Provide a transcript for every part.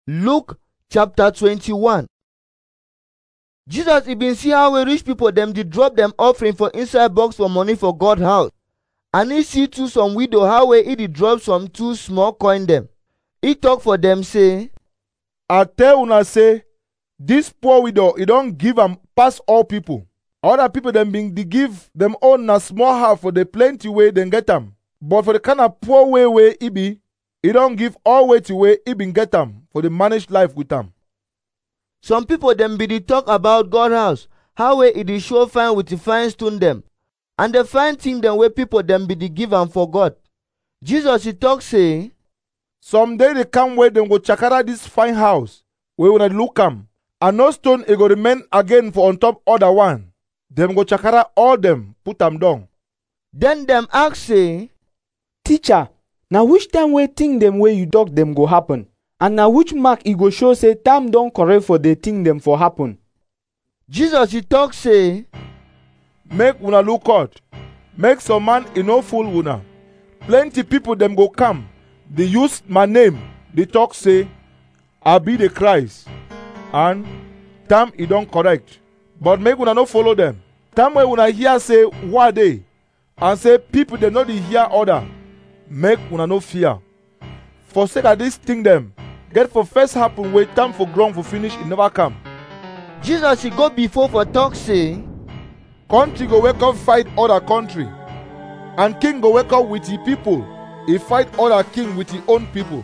Luke chapter 21. Jesus been see how we rich people dem dey drop dem offering for inside box for money for God house. And he see too some widow how wey he dey drop some two small coin dem. He talk for dem say, I tell una say, this poor widow, he don't give am pass all people. Other people dem been dey give them own na small half for the plenty way dem get am. But for the kind of poor way he be, he don't give all way to way he been get am for the managed life with am. some people dem be dey talk about God house, how wey e dey show fine with the fine stone dem, and the fine thing dem wey people dem be dey give am for God. Jesus he talk say, Someday they come where dem go chakara this fine house, where una look am, and no stone e go remain again for on top other one. Dem go chakara all them, put am down. then dem ask say, Teacher, na which time wey thing dem wey you talk dem go happen? And na which mark e go show say time don correct for the thing dem for happen? Jesus he talk say, Make una look out. Make some man e no fool una. Plenty people dem go come. They use my name. They talk say, I be the Christ. And time e don correct. But make una no follow them. Time wey una hear say what dey, and say people dem no dey hear order. Make una no fear. For sake of this thing dem, get for first happen wey time for ground for finish e never come. Jesus he go before for talk say, Country go wake up fight other country, and king go wake up with his people. He fight other king with his own people.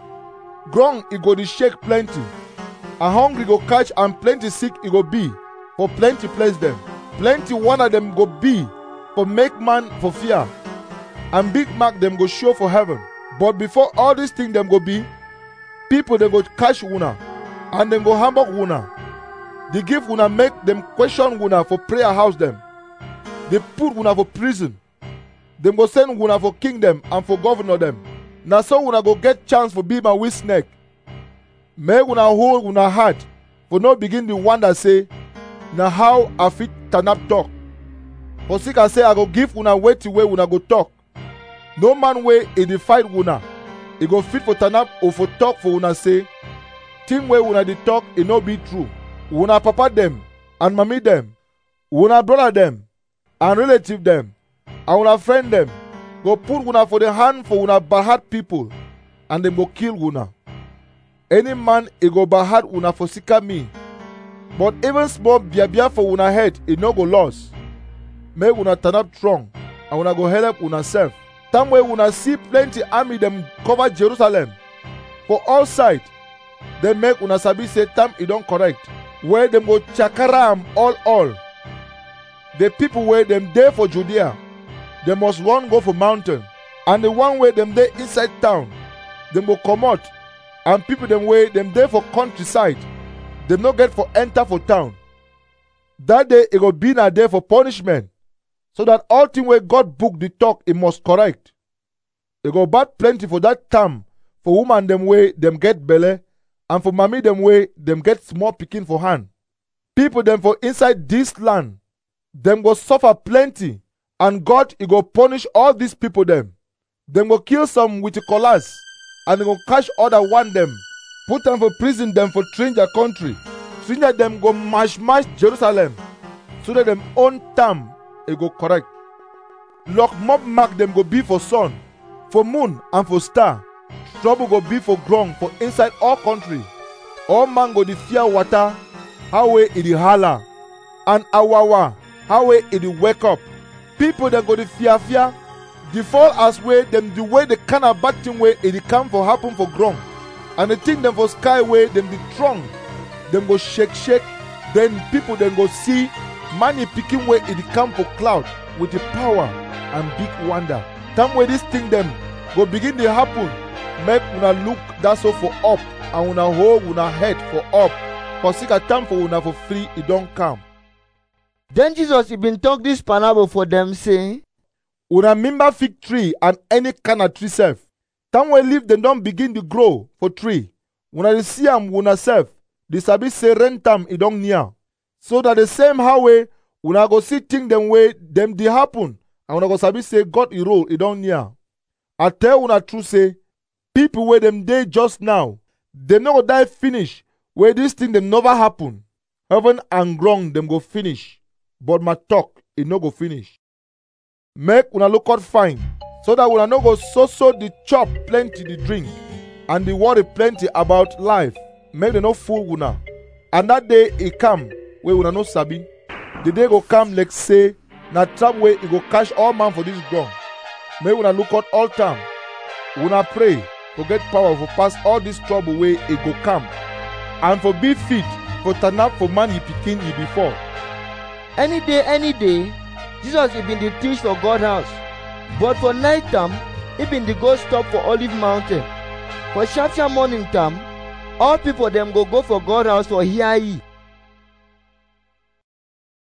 Ground e go dey shake plenty, and hungry go catch and plenty sick e go be for plenty place them. Plenty one of them go be for make man for fear, and big mark them go show for heaven. But before all these things them go be, people they go catch una, and them go hamburg una. They give una make them question una for prayer house them. They put una for prison. Them go send una for kingdom and for governor them. Now so una go get chance for be my with neck. Make una hold una heart for no begin the wonder say, now how I fit turn up talk. For sick I say I go give una way to way una go talk. No man way in the fight una. He go fit for turn up or for talk for una say, thing way una the talk it no be true. Una papa them and mommy them, una brother them and relative them, and una friend them, go put una for the hand for una bad people, and them go kill una. Any man he go bad una for sika me, but even small bia for una head it no go loss. Make una turn up strong, and una go help una self. Time where una see plenty army them cover Jerusalem for all side, they make una sabi say time it don't correct. Where them go chakaram all. The people where them there for Judea, they must run go for mountain. And the one where them there inside town, them go come out. And people them where them there for countryside, them no get for enter for town. That day it go be na day for punishment, so that all thing where God book the talk it must correct. It go bad plenty for that time for woman them way them get belly, and for mommy them way them get small pikin for hand. People them for inside this land, them go suffer plenty, and God he go punish all these people them. Them go kill some with the collars, and they go catch other one them, put them for prison them for stranger country. Stranger them go mash Jerusalem, so that them own time it go correct. Lock mob mark them go be for sun, for moon and for star. Trouble go be for ground for inside all country. All man go the fear water, how way it the holler, and awawa, how way it the wake up. People that go the fear, the fall as way them the way the kind of bad thing way it come for happen for ground. And the thing them for sky way them the strong, them go shake. Then people then go see money picking way it come for cloud with the power and big wonder. Time where this thing them go begin to happen. Make una look that's all for up, and una hold una head for up. For sick a time for una for free, it don't come. then Jesus he been talk this parable for them say, Una remember fig tree and any kind of tree self. Time when leaf them don't begin to grow for tree. Una dey see am una self, the sabi say rain time it don't near. So that the same how way una go see thing them way them dey happen, and una go sabi say God he roll it don't near. I tell una true say, people where them dey just now, Dem no go die finish, wey dis thing dem never happen. Heaven and ground dem go finish, but my talk, e no go finish. Make una look out fine, so that una no go so the chop plenty the drink, and the worry plenty about life, make dem no fool una. And that day e come, wey una no sabi. The day go come like say, na trap wey e go catch all man for this ground. Make una look out all time. Una pray to get power for pass all this trouble wey e go come, and for be fit for turn up for man ye pikin ye before. Any day, Jesus he been dey teach for God house. But for night time, he been dey go stop for Olive Mountain. For sharp morning time, all people dem go for God house for hear ye.